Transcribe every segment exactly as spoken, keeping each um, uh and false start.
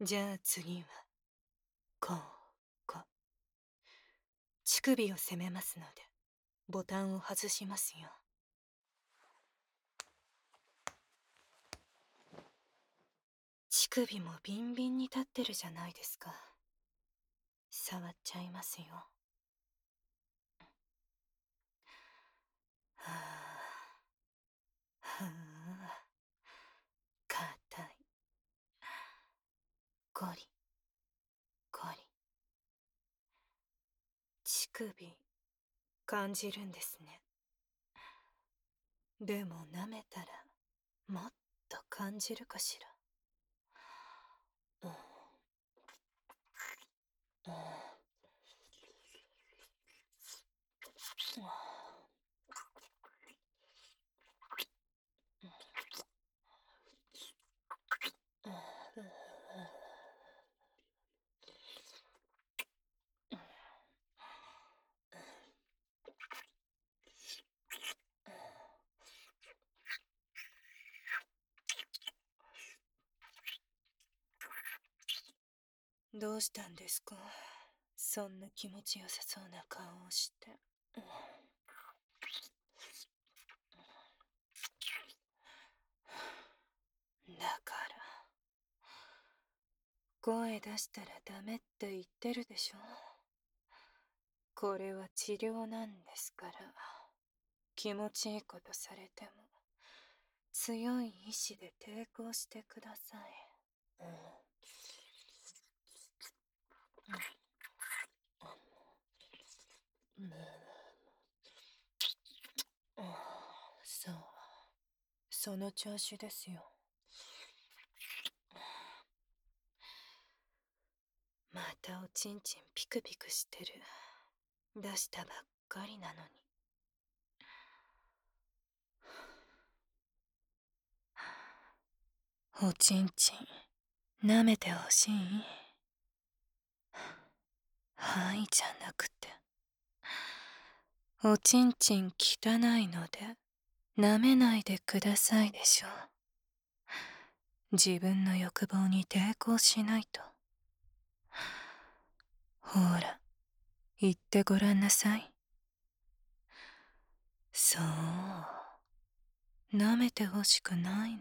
じゃあ次は、ここ。乳首を攻めますので、ボタンを外しますよ。乳首もビンビンに立ってるじゃないですか。触っちゃいますよ。はあ、はあ、硬い。ゴリ、ゴリ。乳首、感じるんですね。でも舐めたら、もっと感じるかしら。うん、うん、どうしたんですか？そんな気持ちよさそうな顔をして。だから、声出したらダメって言ってるでしょ。これは治療なんですから、気持ちいいことされても、強い意志で抵抗してください。うんうん、そう、その調子ですよ。またおちんちんピクピクしてる。出したばっかりなのに。おちんちん舐めてほしい？はいじゃなくて、おちんちん汚いので舐めないでくださいでしょ。自分の欲望に抵抗しないと。ほら、言ってごらんなさい。そう、舐めてほしくないの。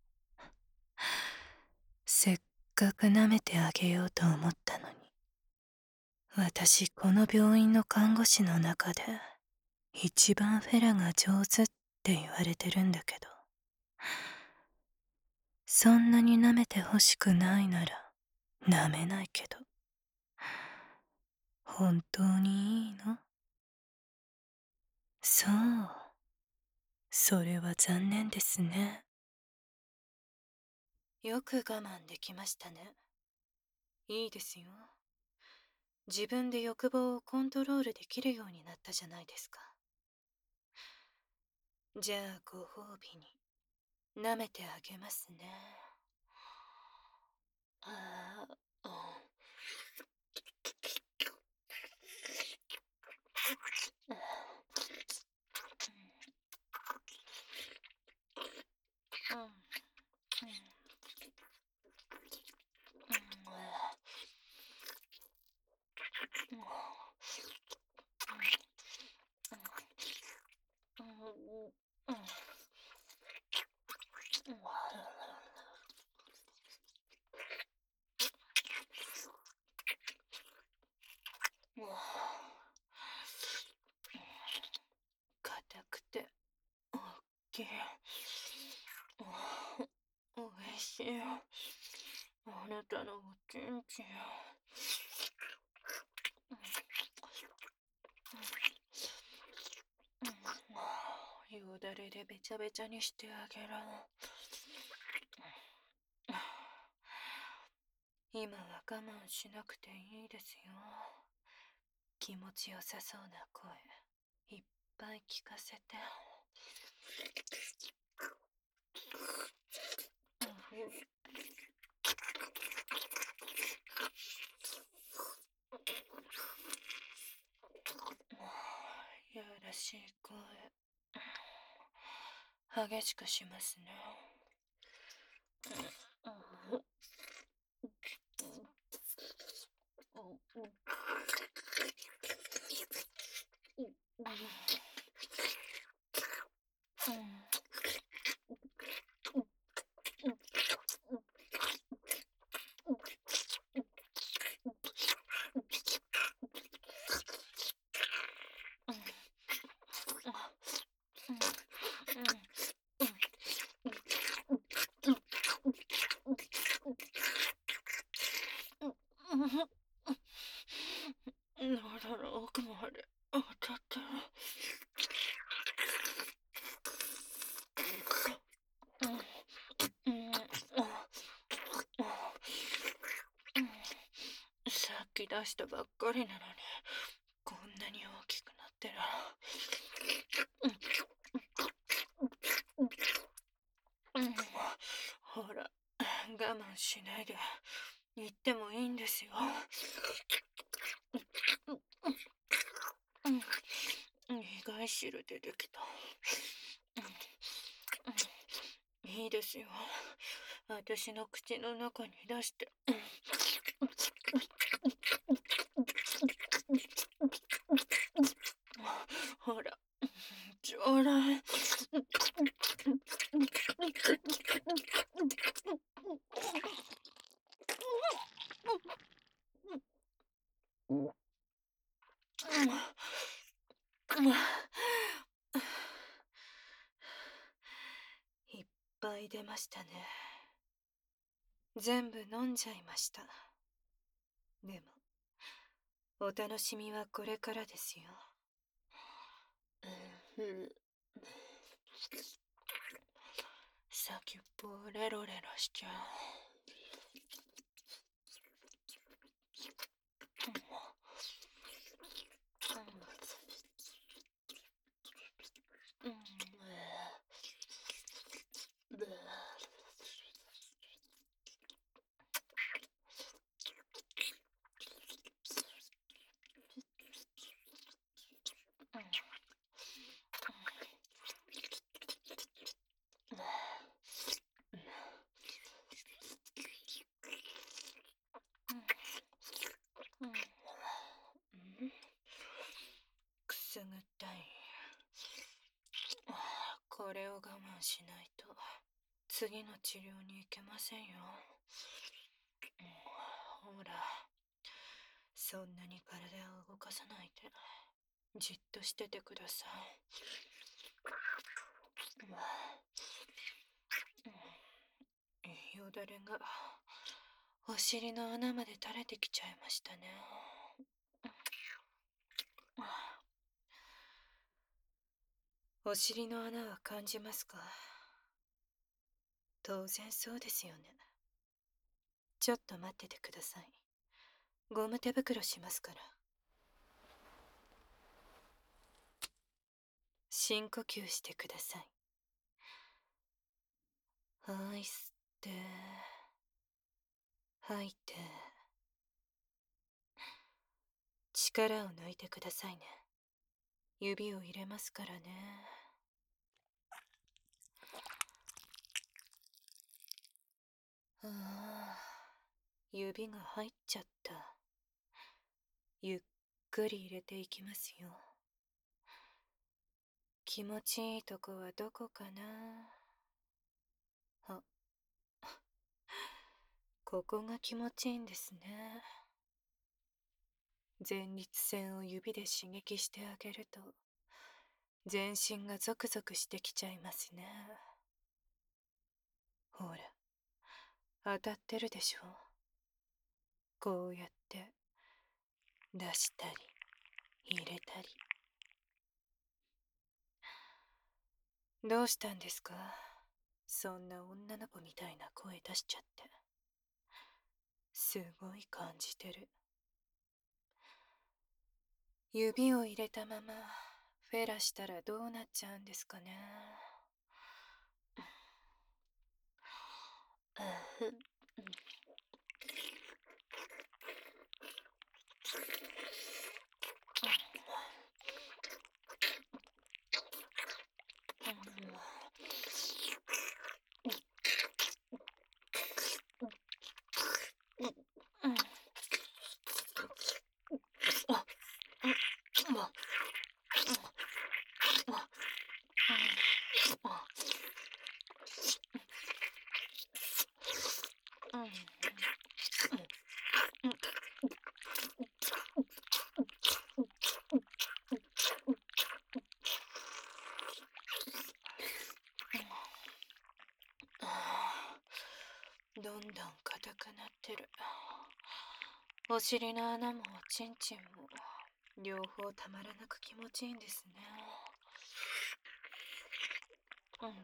せっかく舐めてあげようと思ったのに。私、この病院の看護師の中で一番フェラが上手って言われてるんだけど、そんなに舐めてほしくないなら舐めないけど、本当にいいの？そう、それは残念ですね。よく我慢できましたね。いいですよ。自分で欲望をコントロールできるようになったじゃないですか。じゃあご褒美に舐めてあげますね。ああ、うん、うん、うん、硬くて大きい。おいしい。あなたのおちんちん。よだれでべちゃべちゃにしてあげる。今は我慢しなくていいですよ。気持ちよさそうな声いっぱい聞かせて。やらしい声、激しくしますね。 き出したばっかりなのに、こんなに大きくなってる。うん、ほら、我慢しないで言ってもいいんですよ。うん、意外汁出てきた。うん、いいですよ。私の口の中に出して。ほら、ちょうだい。いっぱい出ましたね。全部飲んじゃいました。でも、お楽しみはこれからですよ。先っぽをレロレロしちゃう。うん、うん、くすぐったい。これを我慢しないと次の治療に行けませんよ。ほら、そんなに体を動かさないでじっとしててください。よだれがお尻の穴まで垂れてきちゃいましたね。お尻の穴は感じますか？当然そうですよね。ちょっと待っててください。ゴム手袋しますから。深呼吸してください。はい、吸って吐いて、力を抜いてくださいね。指を入れますからね。ああ、指が入っちゃった。ゆっくり入れていきますよ。気持ちいいとこはどこかな。あ、ここが気持ちいいんですね。前立腺を指で刺激してあげると全身がゾクゾクしてきちゃいますね。ほら、当たってるでしょ。こうやって出したり入れたり。どうしたんですか？そんな女の子みたいな声出しちゃって。すごい感じてる。指を入れたままフェラしたらどうなっちゃうんですかね。どんどん硬くなってる。お尻の穴もおちんちんも両方たまらなく気持ちいいんですね。うん、うん、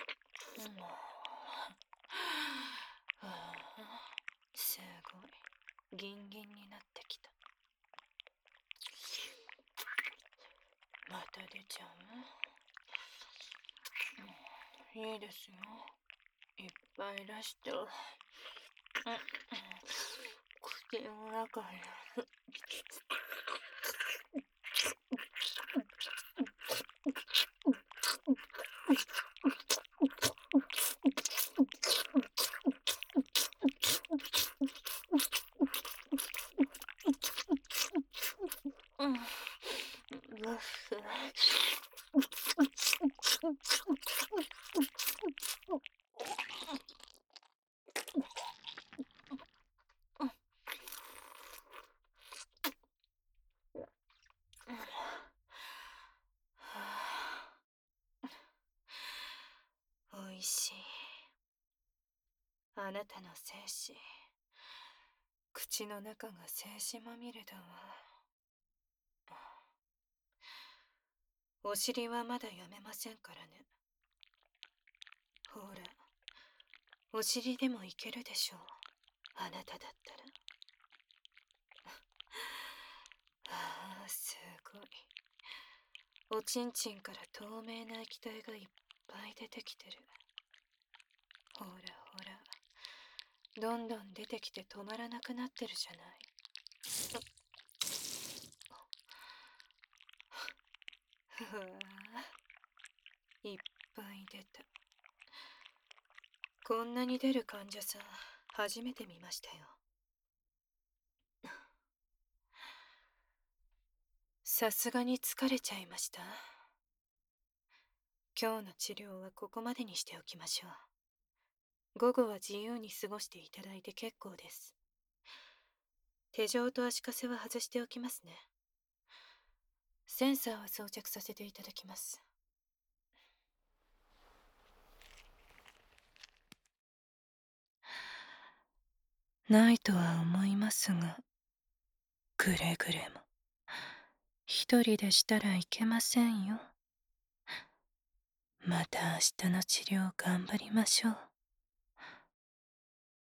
はあ、すごい。 ギンギンになってきた。また出ちゃう？いいですよ。いっぱい出して。口の中に。うん。ブス。おいしい。あなたの精子、口の中が精子まみれだわ。お尻はまだやめませんからね。ほら、お尻でもいけるでしょう。あなただったら。ああ、すごい。おちんちんから透明な液体がいっぱい出てきてる。ほらほら、どんどん出てきて止まらなくなってるじゃない。ふわあ、いっぱい出た。こんなに出る患者さん、初めて見ましたよ。さすがに疲れちゃいました。今日の治療はここまでにしておきましょう。午後は自由に過ごしていただいて結構です。手錠と足かせは外しておきますね。センサーは装着させていただきます。ないとは思いますが、くれぐれも一人でしたらいけませんよ。また明日の治療頑張りましょう。